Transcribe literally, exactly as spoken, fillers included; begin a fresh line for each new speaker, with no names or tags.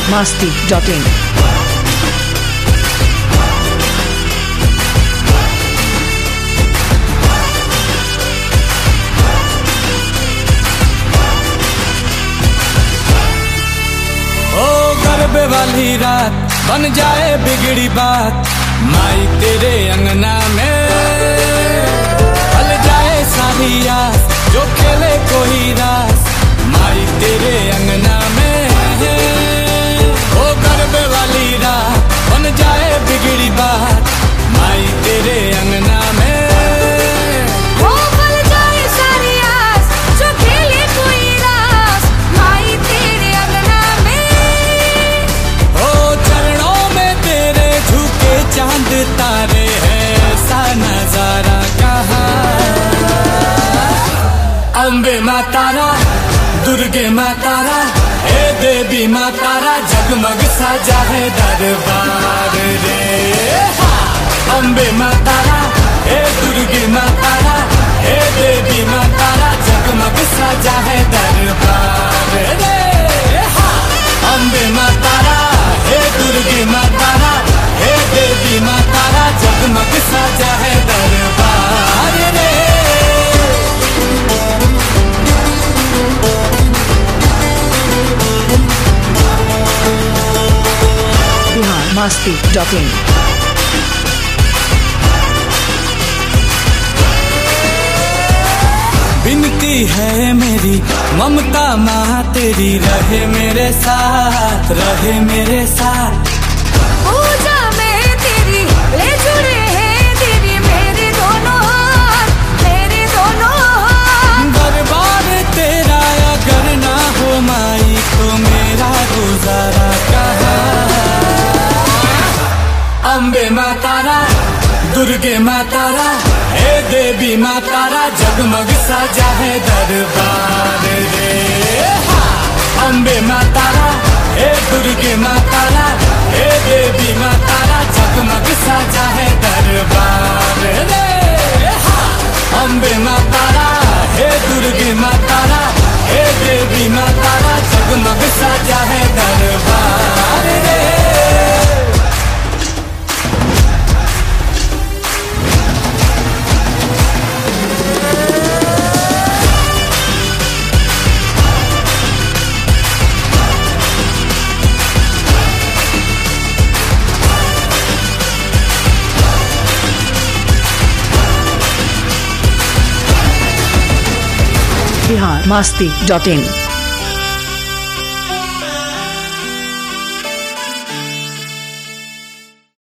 masti dot in.
गरबे वाली रात बन जाए बिगड़ी बात, माई तेरे अंगना में ढल जाए सारी आस, जो खेले कोई रास माई तेरे अंगना में। ओ गरबे वाली रात बन जाए बिगड़ी बात, माई तेरे अंगना में चांद तारे हैं सा नजारा कहाँ। अम्बे माँ तारा, दुर्गे माँ तारा, हे देवी माँ तारा, जगमग साजा है दरबार रे। अम्बे माँ तारा, हे दुर्गे माँ तारा, हे देवी माँ तारा, जगमग साजा है दरबार रे। अम्बे माँ तारा, हे दुर्गे माँ तारा, हे देवी माँ तारा, जगमग साजा है दरबार रे।
Bihar masti dot in.
बिनती है मेरी ममता माँ तेरी, रहे मेरे साथ, रहे मेरे साथ।
पूजा में तेरी ले जुड़े हैं तेरी मेरे दोनों हाथ, मेरे दोनों हाथ।
दरबार तेरा अगर ना हो माई तो मेरा गुजारा कहाँ। अम्बे माँ तारा, दुर्गे माँ तारा, हे देवी माँ तारा, जगमग साजा है दरबार रे। अम्बे माँ तारा, हे दुर्गे माँ तारा, हे देवी माँ तारा, जगमग साजा है दरबार रे। अम्बे माँ तारा, हे दुर्गे माँ तारा, हे देवी माँ तारा, जगमग साजा है दरबार रे।
Bihar masti dot in.